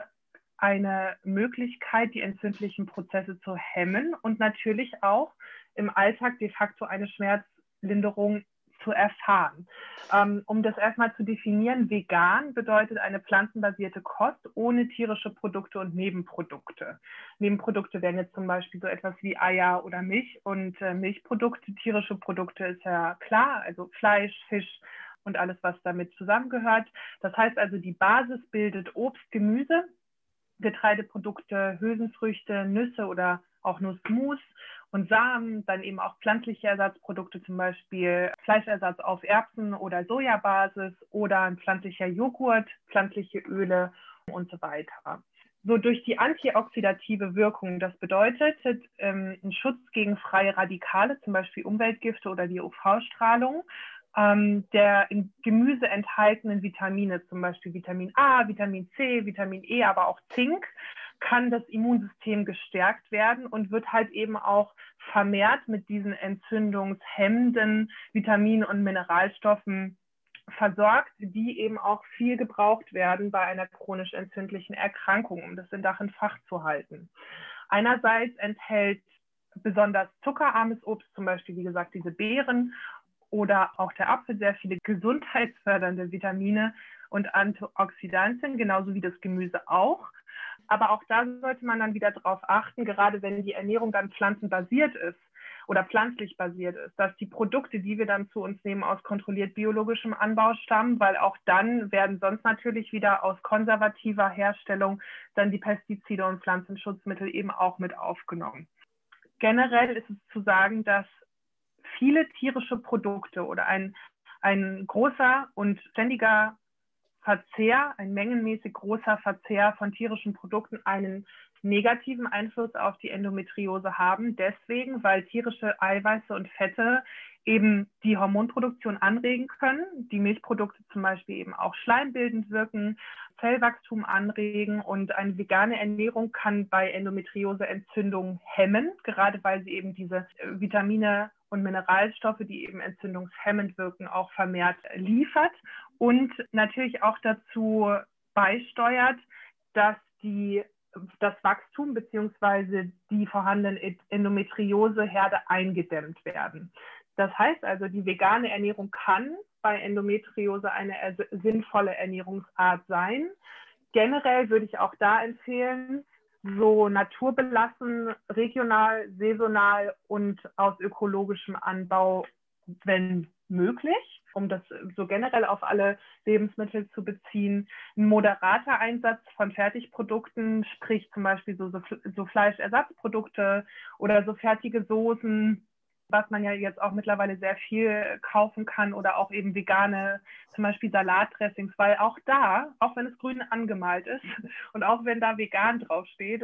eine Möglichkeit, die entzündlichen Prozesse zu hemmen und natürlich auch im Alltag de facto eine Schmerzlinderung zu erfahren. Ähm, um das erstmal zu definieren, vegan bedeutet eine pflanzenbasierte Kost ohne tierische Produkte und Nebenprodukte. Nebenprodukte wären jetzt zum Beispiel so etwas wie Eier oder Milch und äh, Milchprodukte. Tierische Produkte ist ja klar, also Fleisch, Fisch und alles, was damit zusammengehört. Das heißt also, die Basis bildet Obst, Gemüse, Getreideprodukte, Hülsenfrüchte, Nüsse oder auch Nussmus und Samen, dann eben auch pflanzliche Ersatzprodukte, zum Beispiel Fleischersatz auf Erbsen- oder Sojabasis oder ein pflanzlicher Joghurt, pflanzliche Öle und so weiter. So durch die antioxidative Wirkung, das bedeutet ähm, ein Schutz gegen freie Radikale, zum Beispiel Umweltgifte oder die U V-Strahlung, ähm, der im Gemüse enthaltenen Vitamine, zum Beispiel Vitamin A, Vitamin C, Vitamin E, aber auch Zink, kann das Immunsystem gestärkt werden und wird halt eben auch vermehrt mit diesen entzündungshemmenden Vitaminen und Mineralstoffen versorgt, die eben auch viel gebraucht werden bei einer chronisch entzündlichen Erkrankung, um das in Dach und Fach zu halten. Einerseits enthält besonders zuckerarmes Obst, zum Beispiel wie gesagt diese Beeren oder auch der Apfel, sehr viele gesundheitsfördernde Vitamine und Antioxidantien, genauso wie das Gemüse auch. Aber auch da sollte man dann wieder darauf achten, gerade wenn die Ernährung dann pflanzenbasiert ist oder pflanzlich basiert ist, dass die Produkte, die wir dann zu uns nehmen, aus kontrolliert biologischem Anbau stammen, weil auch dann werden sonst natürlich wieder aus konservativer Herstellung dann die Pestizide und Pflanzenschutzmittel eben auch mit aufgenommen. Generell ist es zu sagen, dass viele tierische Produkte oder ein, ein großer und ständiger Verzehr, ein mengenmäßig großer Verzehr von tierischen Produkten einen negativen Einfluss auf die Endometriose haben. Deswegen, weil tierische Eiweiße und Fette eben die Hormonproduktion anregen können, die Milchprodukte zum Beispiel eben auch schleimbildend wirken, Zellwachstum anregen und eine vegane Ernährung kann bei Endometriose-Entzündungen hemmen, gerade weil sie eben diese Vitamine und Mineralstoffe, die eben entzündungshemmend wirken, auch vermehrt liefert und natürlich auch dazu beisteuert, dass die, das Wachstum bzw. die vorhandenen Endometrioseherde eingedämmt werden. Das heißt also, die vegane Ernährung kann bei Endometriose eine sinnvolle Ernährungsart sein. Generell würde ich auch da empfehlen, so naturbelassen, regional, saisonal und aus ökologischem Anbau, wenn möglich, um das so generell auf alle Lebensmittel zu beziehen. Ein moderater Einsatz von Fertigprodukten, sprich zum Beispiel so, so, so Fleischersatzprodukte oder so fertige Soßen, was man ja jetzt auch mittlerweile sehr viel kaufen kann oder auch eben vegane, zum Beispiel Salatdressings, weil auch da, auch wenn es grün angemalt ist und auch wenn da vegan draufsteht,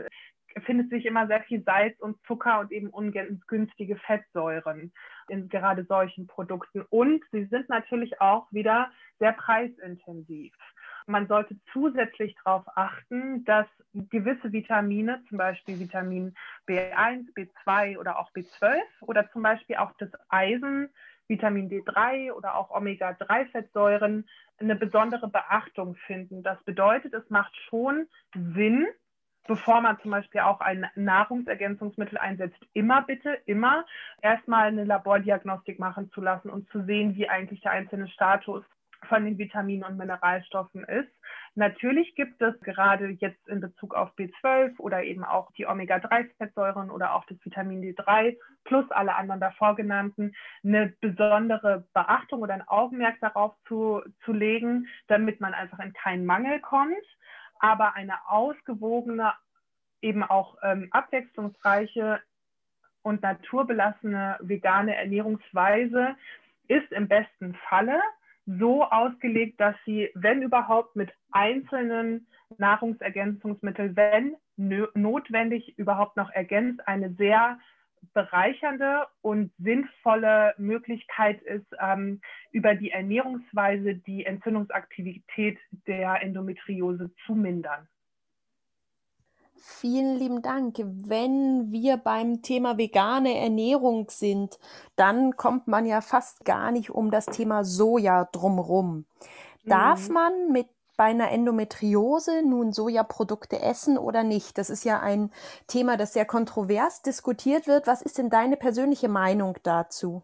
findet sich immer sehr viel Salz und Zucker und eben ungünstige Fettsäuren in gerade solchen Produkten. Und sie sind natürlich auch wieder sehr preisintensiv. Man sollte zusätzlich darauf achten, dass gewisse Vitamine, zum Beispiel Vitamin B eins, B zwei oder auch B zwölf oder zum Beispiel auch das Eisen, Vitamin D drei oder auch Omega drei Fettsäuren eine besondere Beachtung finden. Das bedeutet, es macht schon Sinn, bevor man zum Beispiel auch ein Nahrungsergänzungsmittel einsetzt, immer bitte, immer erstmal eine Labordiagnostik machen zu lassen und zu sehen, wie eigentlich der einzelne Status von den Vitaminen und Mineralstoffen ist. Natürlich gibt es gerade jetzt in Bezug auf B zwölf oder eben auch die Omega drei Fettsäuren oder auch das Vitamin D drei plus alle anderen davor genannten eine besondere Beachtung oder ein Augenmerk darauf zu, zu legen, damit man einfach in keinen Mangel kommt. Aber eine ausgewogene, eben auch ähm, abwechslungsreiche und naturbelassene vegane Ernährungsweise ist im besten Falle so ausgelegt, dass sie, wenn überhaupt, mit einzelnen Nahrungsergänzungsmitteln, wenn notwendig, überhaupt noch ergänzt, eine sehr bereichernde und sinnvolle Möglichkeit ist, ähm, über die Ernährungsweise die Entzündungsaktivität der Endometriose zu mindern. Vielen lieben Dank. Wenn wir beim Thema vegane Ernährung sind, dann kommt man ja fast gar nicht um das Thema Soja drumherum. Mhm. Darf man mit bei einer Endometriose nun Sojaprodukte essen oder nicht? Das ist ja ein Thema, das sehr kontrovers diskutiert wird. Was ist denn deine persönliche Meinung dazu?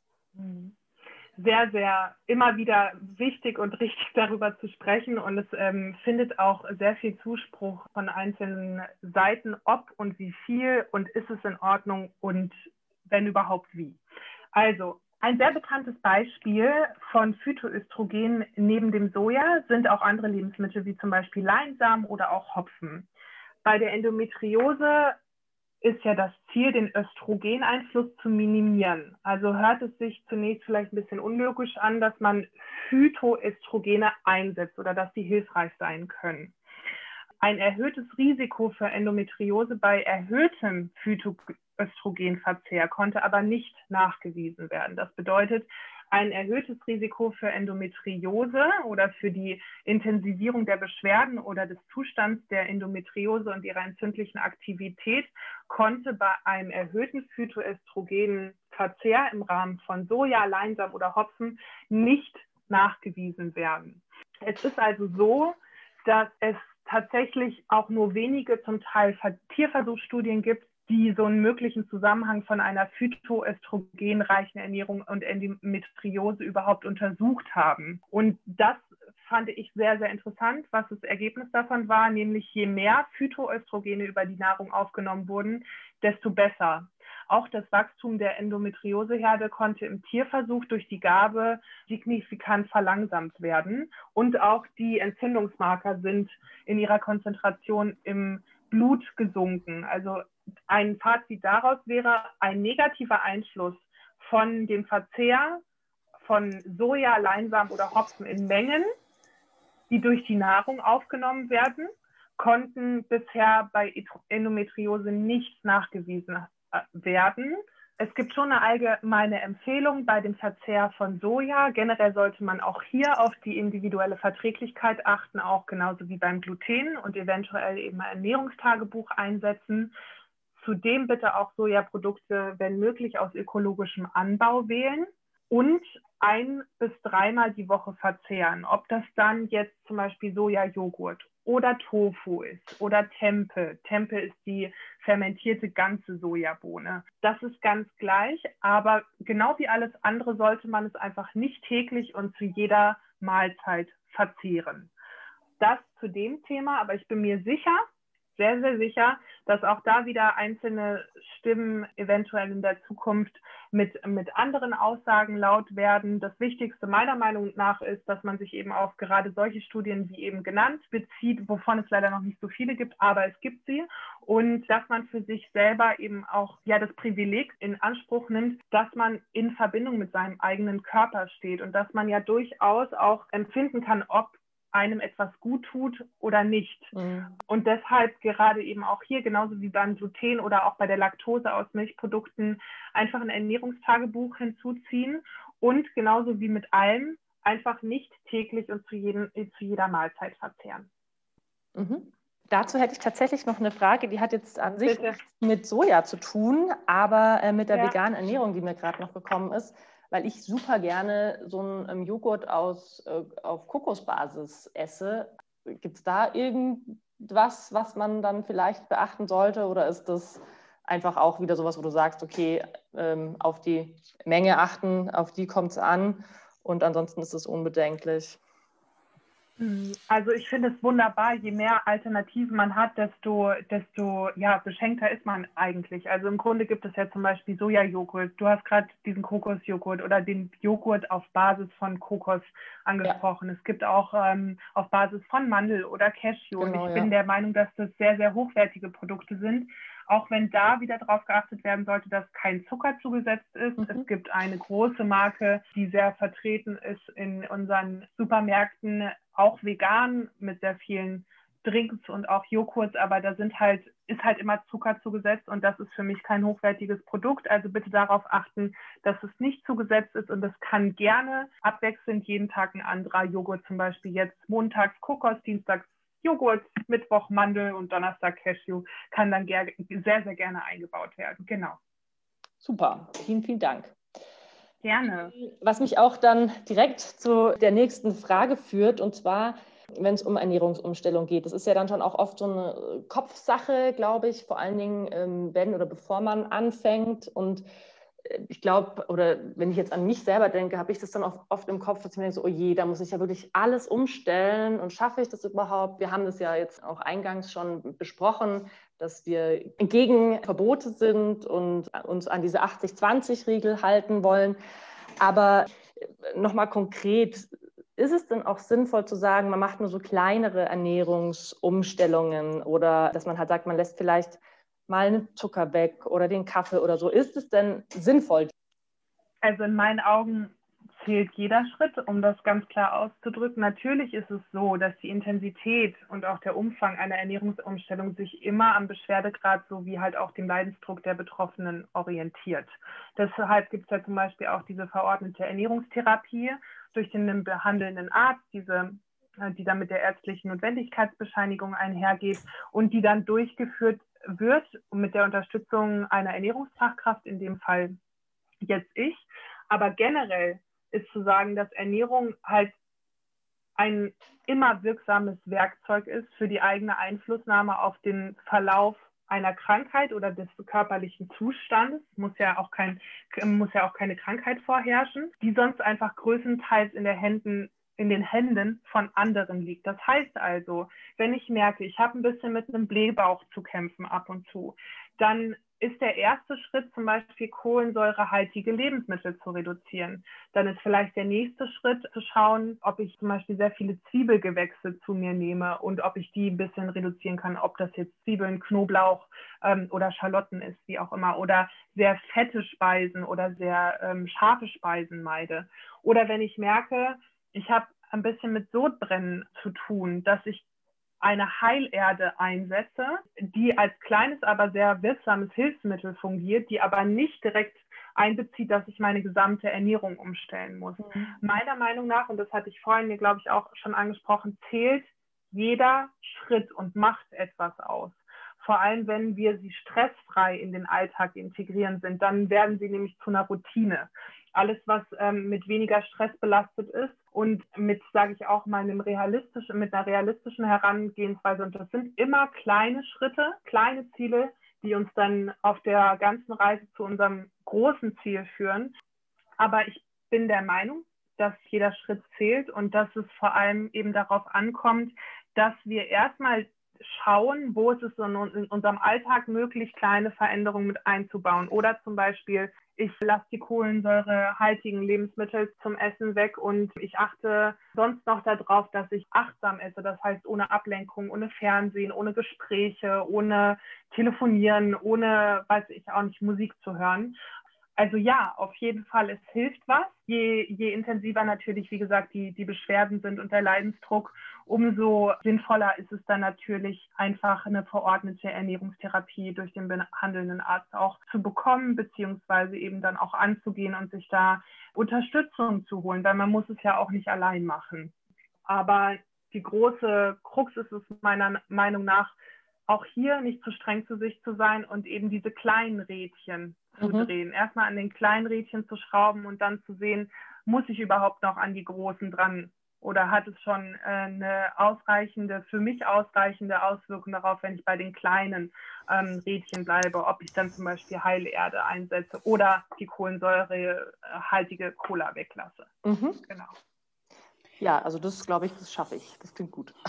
Sehr, sehr immer wieder wichtig und richtig darüber zu sprechen. Und es ähm, findet auch sehr viel Zuspruch von einzelnen Seiten, ob und wie viel und ist es in Ordnung und wenn überhaupt wie. Also ein sehr bekanntes Beispiel von Phytoöstrogen neben dem Soja sind auch andere Lebensmittel wie zum Beispiel Leinsamen oder auch Hopfen. Bei der Endometriose ist ja das Ziel, den Östrogeneinfluss zu minimieren. Also hört es sich zunächst vielleicht ein bisschen unlogisch an, dass man Phytoöstrogene einsetzt oder dass die hilfreich sein können. Ein erhöhtes Risiko für Endometriose bei erhöhtem Phytoöstrogenverzehr konnte aber nicht nachgewiesen werden. Das bedeutet, ein erhöhtes Risiko für Endometriose oder für die Intensivierung der Beschwerden oder des Zustands der Endometriose und ihrer entzündlichen Aktivität konnte bei einem erhöhten Phytoöstrogenverzehr im Rahmen von Soja, Leinsamen oder Hopfen nicht nachgewiesen werden. Es ist also so, dass es tatsächlich auch nur wenige, zum Teil Tierversuchsstudien gibt, die so einen möglichen Zusammenhang von einer phytoöstrogenreichen Ernährung und Endometriose überhaupt untersucht haben. Und das fand ich sehr, sehr interessant, was das Ergebnis davon war, nämlich je mehr Phytoöstrogene über die Nahrung aufgenommen wurden, desto besser. Auch das Wachstum der Endometrioseherde konnte im Tierversuch durch die Gabe signifikant verlangsamt werden. Und auch die Entzündungsmarker sind in ihrer Konzentration im Blut gesunken. Also ein Fazit daraus wäre ein negativer Einfluss von dem Verzehr von Soja, Leinsamen oder Hopfen in Mengen, die durch die Nahrung aufgenommen werden, konnten bisher bei Endometriose nicht nachgewiesen werden. Es gibt schon eine allgemeine Empfehlung bei dem Verzehr von Soja. Generell sollte man auch hier auf die individuelle Verträglichkeit achten, auch genauso wie beim Gluten und eventuell eben ein Ernährungstagebuch einsetzen. Zudem bitte auch Sojaprodukte, wenn möglich, aus ökologischem Anbau wählen und ein- bis dreimal die Woche verzehren. Ob das dann jetzt zum Beispiel Sojajoghurt oder Tofu ist oder Tempeh. Tempeh ist die fermentierte ganze Sojabohne. Das ist ganz gleich, aber genau wie alles andere sollte man es einfach nicht täglich und zu jeder Mahlzeit verzehren. Das zu dem Thema, aber ich bin mir sicher, sehr, sehr sicher, dass auch da wieder einzelne Stimmen eventuell in der Zukunft mit, mit anderen Aussagen laut werden. Das Wichtigste meiner Meinung nach ist, dass man sich eben auf gerade solche Studien wie eben genannt bezieht, wovon es leider noch nicht so viele gibt, aber es gibt sie. Und dass man für sich selber eben auch ja das Privileg in Anspruch nimmt, dass man in Verbindung mit seinem eigenen Körper steht und dass man ja durchaus auch empfinden kann, ob einem etwas gut tut oder nicht. Mhm. Und deshalb gerade eben auch hier, genauso wie beim Gluten oder auch bei der Laktose aus Milchprodukten, einfach ein Ernährungstagebuch hinzuziehen und genauso wie mit allem einfach nicht täglich und zu, jedem, zu jeder Mahlzeit verzehren. Mhm. Dazu hätte ich tatsächlich noch eine Frage, die hat jetzt an sich Bitte. nichts mit Soja zu tun, aber äh, mit der Ja. veganen Ernährung, die mir gerade noch gekommen ist, weil ich super gerne so einen ähm, Joghurt aus, äh, auf Kokosbasis esse. Gibt es da irgendwas, was man dann vielleicht beachten sollte, oder ist das einfach auch wieder sowas, wo du sagst, okay, ähm, auf die Menge achten, auf die kommt es an und ansonsten ist es unbedenklich? Also ich finde es wunderbar, je mehr Alternativen man hat, desto, desto ja, beschenkter ist man eigentlich. Also im Grunde gibt es ja zum Beispiel Sojajoghurt. Du hast gerade diesen Kokosjoghurt oder den Joghurt auf Basis von Kokos angesprochen. Ja. Es gibt auch ähm, auf Basis von Mandel oder Cashew. Genau, und ich ja. bin der Meinung, dass das sehr, sehr hochwertige Produkte sind. Auch wenn da wieder darauf geachtet werden sollte, dass kein Zucker zugesetzt ist. Mhm. Es gibt eine große Marke, die sehr vertreten ist in unseren Supermärkten, auch vegan mit sehr vielen Drinks und auch Joghurts, aber da sind halt, ist halt immer Zucker zugesetzt und das ist für mich kein hochwertiges Produkt. Also bitte darauf achten, dass es nicht zugesetzt ist und es kann gerne abwechselnd jeden Tag ein anderer Joghurt, zum Beispiel jetzt montags Kokos, dienstags Joghurt, Mittwoch Mandel und Donnerstag Cashew, kann dann sehr, sehr gerne eingebaut werden. Genau. Super, vielen, vielen Dank. Gerne. Was mich auch dann direkt zu der nächsten Frage führt, und zwar, wenn es um Ernährungsumstellung geht. Das ist ja dann schon auch oft so eine Kopfsache, glaube ich, vor allen Dingen, wenn oder bevor man anfängt. Und ich glaube, oder wenn ich jetzt an mich selber denke, habe ich das dann oft, oft im Kopf, dass ich mir denke, so, oh je, da muss ich ja wirklich alles umstellen und schaffe ich das überhaupt? Wir haben das ja jetzt auch eingangs schon besprochen, dass wir gegen Verbote sind und uns an diese achtzig zwanzig Regel halten wollen. Aber nochmal konkret, ist es denn auch sinnvoll zu sagen, man macht nur so kleinere Ernährungsumstellungen oder dass man halt sagt, man lässt vielleicht mal einen Zucker weg oder den Kaffee oder so. Ist es denn sinnvoll? Also in meinen Augen zählt jeder Schritt, um das ganz klar auszudrücken. Natürlich ist es so, dass die Intensität und auch der Umfang einer Ernährungsumstellung sich immer am Beschwerdegrad sowie halt auch dem Leidensdruck der Betroffenen orientiert. Deshalb gibt es ja zum Beispiel auch diese verordnete Ernährungstherapie durch den behandelnden Arzt, diese die dann mit der ärztlichen Notwendigkeitsbescheinigung einhergeht und die dann durchgeführt wird mit der Unterstützung einer Ernährungsfachkraft, in dem Fall jetzt ich. Aber generell ist zu sagen, dass Ernährung halt ein immer wirksames Werkzeug ist für die eigene Einflussnahme auf den Verlauf einer Krankheit oder des körperlichen Zustandes. Muss ja auch kein, muss ja auch keine Krankheit vorherrschen, die sonst einfach größtenteils in der Händen in den Händen von anderen liegt. Das heißt also, wenn ich merke, ich habe ein bisschen mit einem Blähbauch zu kämpfen ab und zu, dann ist der erste Schritt zum Beispiel kohlensäurehaltige Lebensmittel zu reduzieren. Dann ist vielleicht der nächste Schritt zu schauen, ob ich zum Beispiel sehr viele Zwiebelgewächse zu mir nehme und ob ich die ein bisschen reduzieren kann, ob das jetzt Zwiebeln, Knoblauch ähm, oder Schalotten ist, wie auch immer, oder sehr fette Speisen oder sehr ähm, scharfe Speisen meide. Oder wenn ich merke, ich habe ein bisschen mit Sodbrennen zu tun, dass ich eine Heilerde einsetze, die als kleines, aber sehr wirksames Hilfsmittel fungiert, die aber nicht direkt einbezieht, dass ich meine gesamte Ernährung umstellen muss. Mhm. Meiner Meinung nach, und das hatte ich vorhin mir, glaube ich, auch schon angesprochen, zählt jeder Schritt und macht etwas aus. Vor allem, wenn wir sie stressfrei in den Alltag integrieren sind, dann werden sie nämlich zu einer Routine. Alles, was ähm, mit weniger Stress belastet ist und mit, sage ich auch mal, einem realistischen, mit einer realistischen Herangehensweise. Und das sind immer kleine Schritte, kleine Ziele, die uns dann auf der ganzen Reise zu unserem großen Ziel führen. Aber ich bin der Meinung, dass jeder Schritt zählt und dass es vor allem eben darauf ankommt, dass wir erstmal schauen, wo ist es in unserem Alltag möglich, kleine Veränderungen mit einzubauen. Oder zum Beispiel, ich lasse die kohlensäurehaltigen Lebensmittel zum Essen weg und ich achte sonst noch darauf, dass ich achtsam esse. Das heißt, ohne Ablenkung, ohne Fernsehen, ohne Gespräche, ohne Telefonieren, ohne, weiß ich auch nicht, Musik zu hören. Also ja, auf jeden Fall, es hilft was. Je, je intensiver natürlich, wie gesagt, die, die Beschwerden sind und der Leidensdruck, umso sinnvoller ist es dann natürlich einfach eine verordnete Ernährungstherapie durch den behandelnden Arzt auch zu bekommen, beziehungsweise eben dann auch anzugehen und sich da Unterstützung zu holen, weil man muss es ja auch nicht allein machen. Aber die große Krux ist es meiner Meinung nach, auch hier nicht zu streng zu sich zu sein und eben diese kleinen Rädchen zu Mhm. drehen. Erstmal an den kleinen Rädchen zu schrauben und dann zu sehen, muss ich überhaupt noch an die großen dran? Oder hat es schon äh, eine ausreichende, für mich ausreichende Auswirkung darauf, wenn ich bei den kleinen ähm, Rädchen bleibe, ob ich dann zum Beispiel Heilerde einsetze oder die kohlensäurehaltige Cola weglasse. Mhm. Genau. Ja, also das glaube ich, das schaffe ich. Das klingt gut.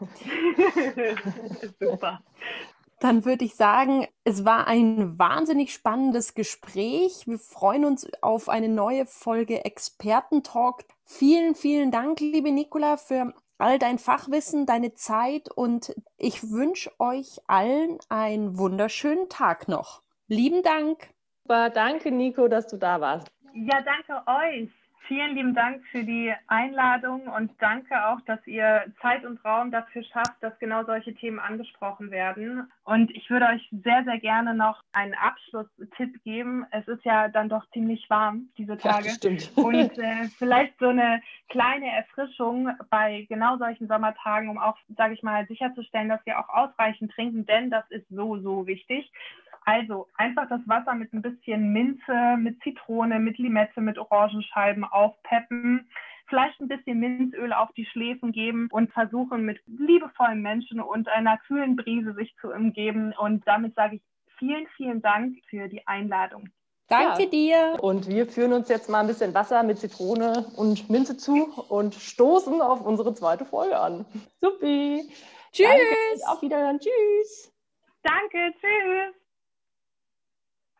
Super. Dann würde ich sagen, es war ein wahnsinnig spannendes Gespräch. Wir freuen uns auf eine neue Folge Expertentalk. Vielen, vielen Dank, liebe Nicola, für all dein Fachwissen, deine Zeit und ich wünsche euch allen einen wunderschönen Tag noch. Lieben Dank. Super, danke Nico, dass du da warst. Ja, danke euch. Vielen lieben Dank für die Einladung und danke auch, dass ihr Zeit und Raum dafür schafft, dass genau solche Themen angesprochen werden. Und ich würde euch sehr, sehr gerne noch einen Abschlusstipp geben. Es ist ja dann doch ziemlich warm diese Tage. Ja, stimmt. Und äh, vielleicht so eine kleine Erfrischung bei genau solchen Sommertagen, um auch, sage ich mal, sicherzustellen, dass wir auch ausreichend trinken, denn das ist so, so wichtig. Also einfach das Wasser mit ein bisschen Minze, mit Zitrone, mit Limette, mit Orangenscheiben aufpeppen, vielleicht ein bisschen Minzöl auf die Schläfen geben und versuchen mit liebevollen Menschen und einer kühlen Brise sich zu umgeben. Und damit sage ich vielen, vielen Dank für die Einladung. Danke Ja. dir. Und wir führen uns jetzt mal ein bisschen Wasser mit Zitrone und Minze zu und stoßen auf unsere zweite Folge an. Supi. Tschüss. Danke. Auf Wiederhören. Tschüss. Danke, tschüss.